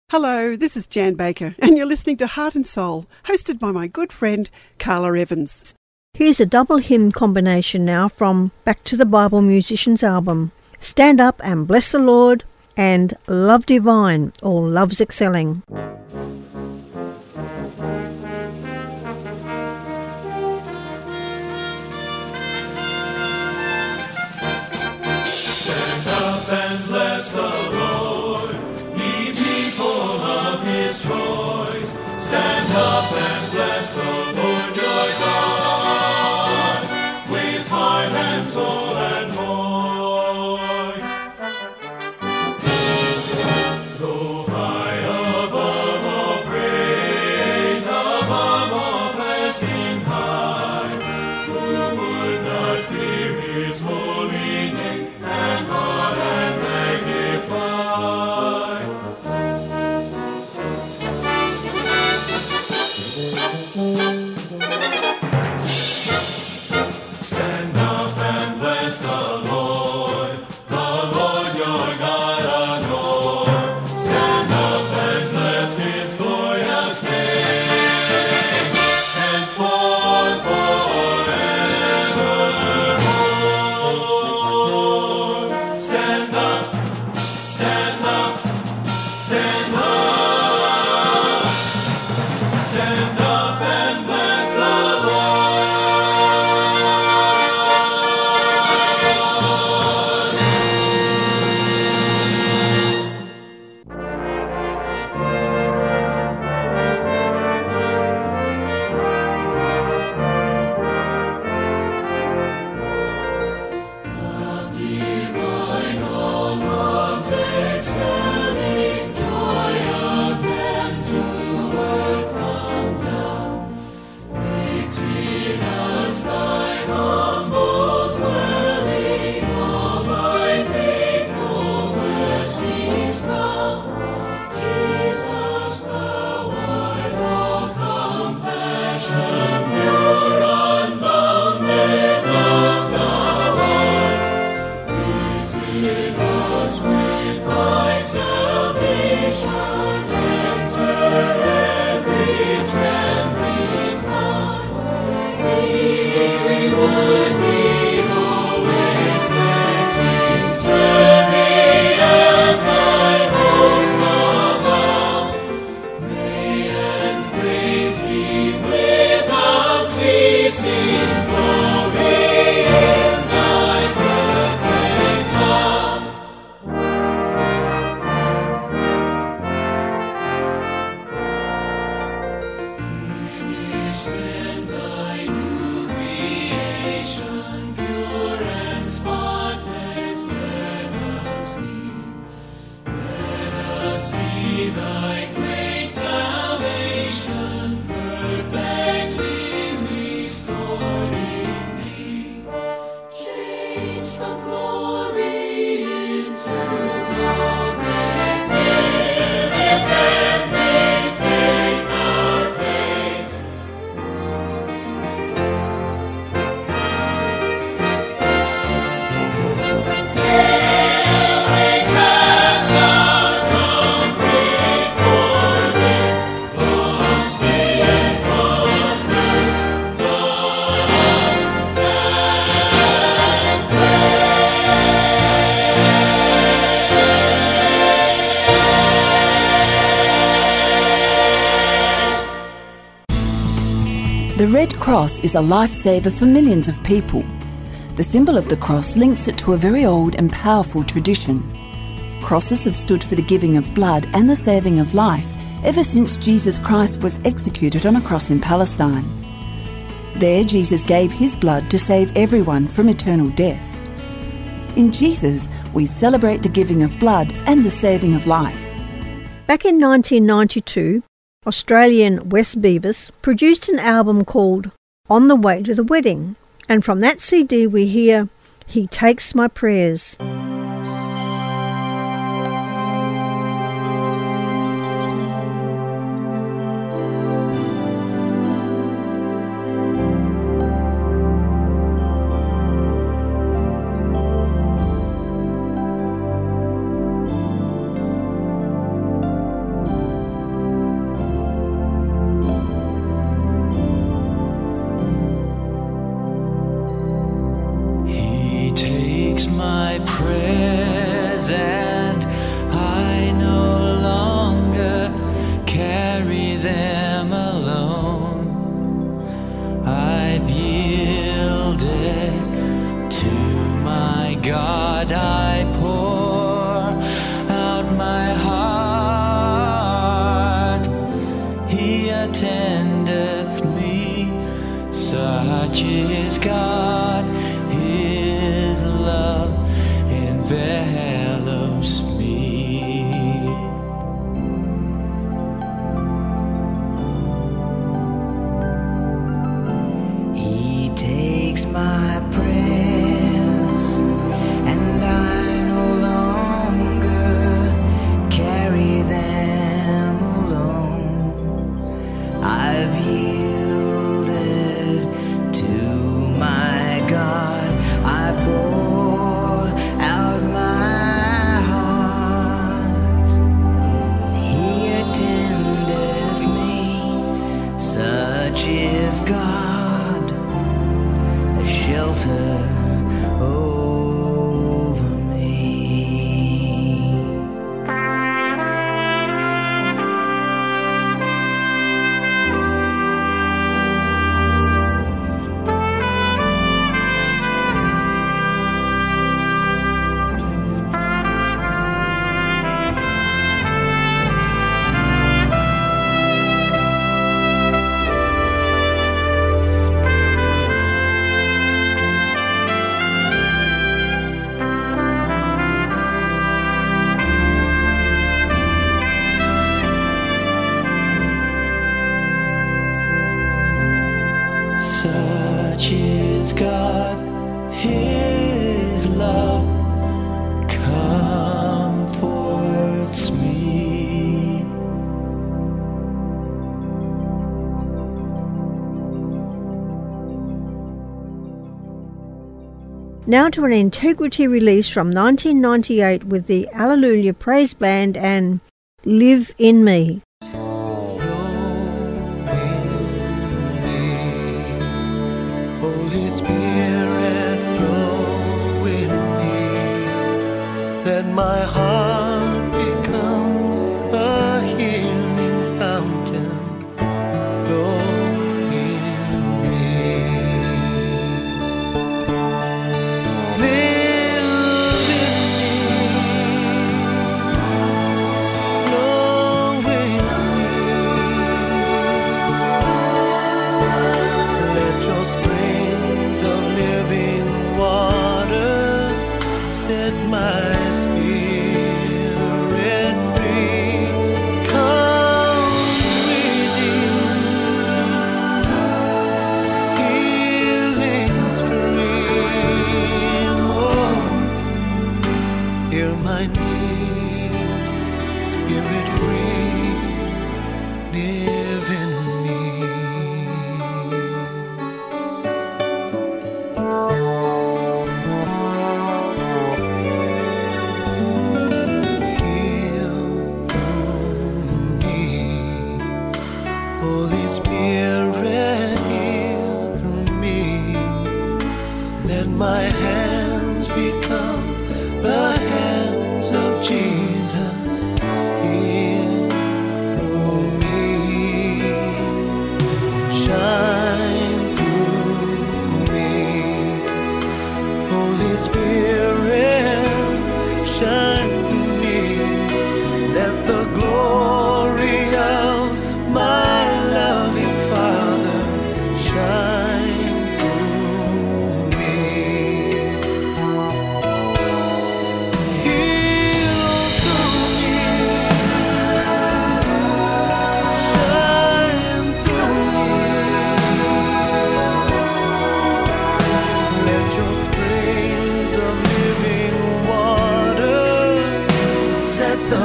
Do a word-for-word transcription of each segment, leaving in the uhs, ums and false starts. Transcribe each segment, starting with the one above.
Hello, this is Jan Baker, and you're listening to Heart and Soul, hosted by my good friend Carla Evans. Here's a double hymn combination now from Back to the Bible Musicians album, Stand Up and Bless the Lord, and Love Divine, or Love's Excelling. Stand up and bless the Lord, ye people of his choice. Stand up and bless the Lord your God, with heart and soul and voice. Though high above all praise, above all blessing high, who would not fear his holy name and laud and magnify? Stand up and bless the Lord, the Lord your God adore. Stand up and bless his glorious name, henceforth forevermore. Stand up, stand up, stand up, stand up and bless the Lord. Love divine, all love's excelling, joy of them to earth come down. Fix in us thy humble dwelling, all thy faithful mercies crown. Jesus, thou art all compassion, pure, unbounded love thou art. Visit us with thy salvation, enter every trembling heart. We, we would be always blessing, serve thee as thy hosts abound. Pray and praise thee without ceasing, glory in thy perfect love. Finish then thy new creation, pure and spotless let us be. Let us see thy great salvation, perfectly restored in thee. Change from glory into glory, till it then may take our place. Till we cast our crowns before thee, lost in wonder, love and praise. The Red Cross is a lifesaver for millions of people. The symbol of the cross links it to a very old and powerful tradition. Crosses have stood for the giving of blood and the saving of life ever since Jesus Christ was executed on a cross in Palestine. There, Jesus gave his blood to save everyone from eternal death. In Jesus, we celebrate the giving of blood and the saving of life. Back in nineteen ninety-two, Australian Wes Beavis produced an album called On the Way to the Wedding, and from that C D we hear He Takes My Prayers. God, a shelter over me. Such is God, His love comforts me. Now to an integrity release from nineteen ninety-eight with the Alleluia Praise Band and Live in Me. Holy Spirit, flow in me. Let my heart become a healing fountain. Flow in me. Live in me. Flow in me. Let your springs of living water set my spirit free. Come, redeem, healing stream. Oh, hear my need, Spirit breathe, live in me. Heal through me, Holy Spirit, heal through me. Let my hands become the hands of Jesus. Heal through me, shine through me. Holy Spirit, shine through me. Let the glory of my loving Father shine through me. Heal through me, shine through me. Let your springs of living water set the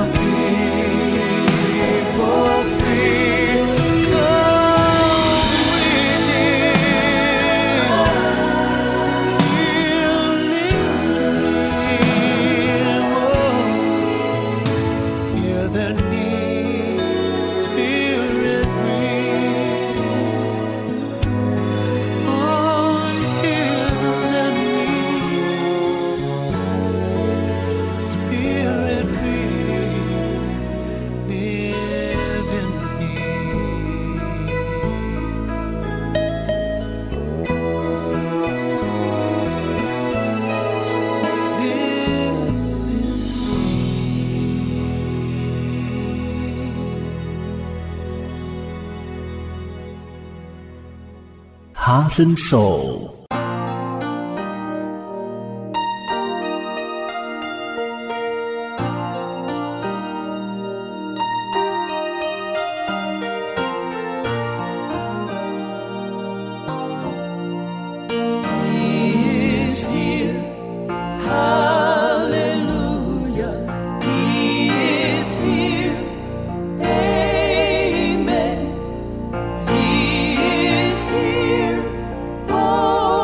people free. Come, redeem, healing stream. Oh, hear their need, Spirit breathe. Oh, hear their need, Spirit breathe, live in me. Live in Heart and Soul. He is here. Hallelujah. He is here. Amen. He is here. Oh,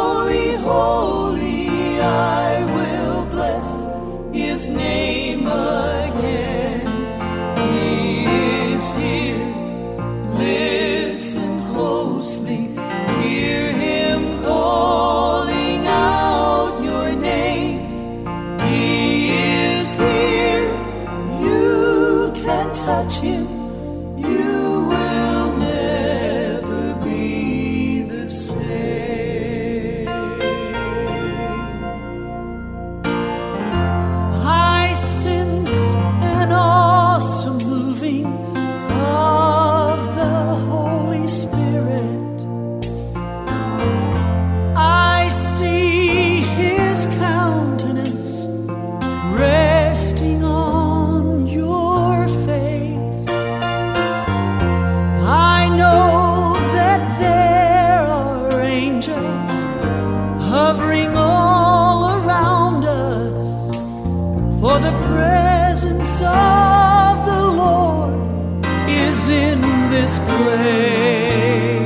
this place.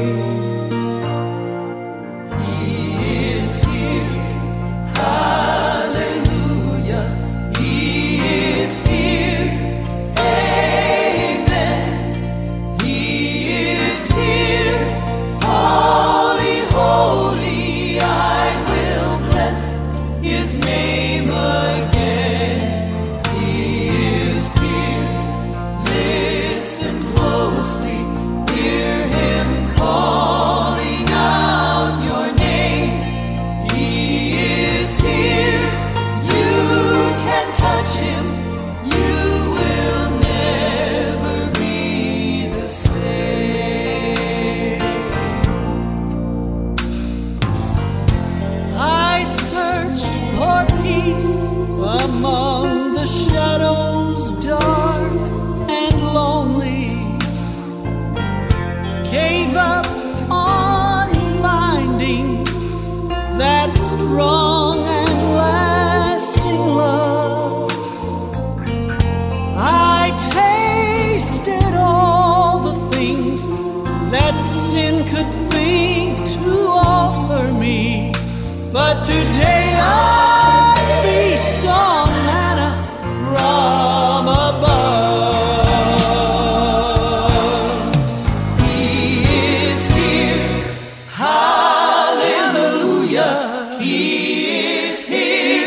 He is here. Hallelujah. He is here. Amen. He is here. Holy, holy, I will bless his name again. He is here. Listen closely, hear him calling out your name. He is here. You can touch him. You will never be the same. I searched for peace among the shadows dark and lonely. Gave up on finding that strong and lasting love. I tasted all the things that sin could think to offer me, but today I feast on manna from above. He is here. Hallelujah. He is here.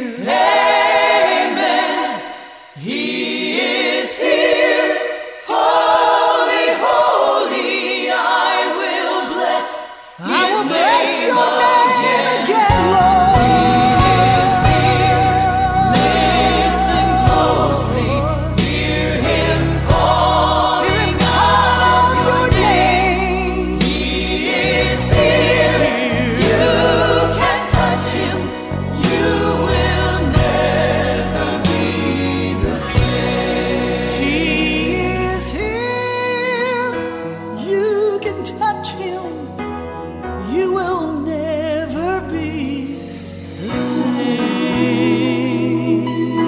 Amen. He is here. Holy, holy, I will bless I will bless your name again, Lord. He is here. Listen closely, hear him calling out your name. He is here. You can touch him. You will never be the same. He is here. You can touch him. You will never be the same.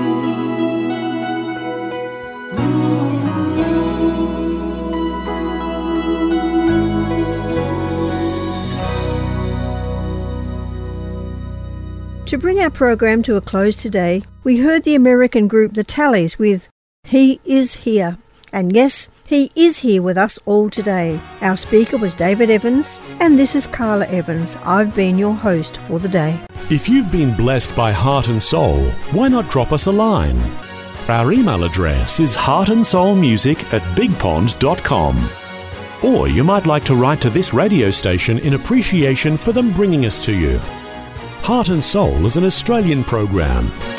To bring our program to a close today, we heard the American group The Tallies with He Is Here. And yes, He is here with us all today. Our speaker was David Evans, and this is Carla Evans. I've been your host for the day. If you've been blessed by Heart and Soul, why not drop us a line? Our email address is heartandsoulmusic at bigpond dot com. Or you might like to write to this radio station in appreciation for them bringing us to you. Heart and Soul is an Australian program